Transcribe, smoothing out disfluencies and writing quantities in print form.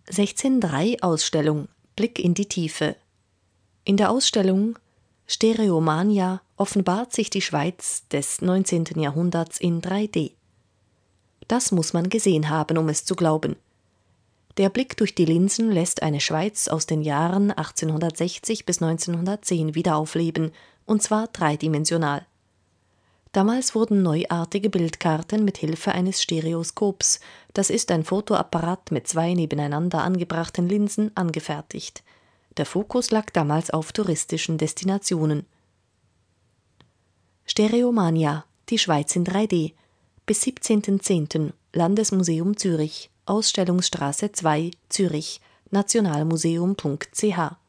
16.3 Ausstellung Blick in die Tiefe. In der Ausstellung Stereomania offenbart sich die Schweiz des 19. Jahrhunderts in 3D. Das muss man gesehen haben, um es zu glauben. Der Blick durch die Linsen lässt eine Schweiz aus den Jahren 1860 bis 1910 wieder aufleben, und zwar dreidimensional. Damals wurden neuartige Bildkarten mit Hilfe eines Stereoskops, das ist ein Fotoapparat mit zwei nebeneinander angebrachten Linsen, angefertigt. Der Fokus lag damals auf touristischen Destinationen. Stereomania, die Schweiz in 3D, bis 17.10. Landesmuseum Zürich, Ausstellungsstraße 2, Zürich, nationalmuseum.ch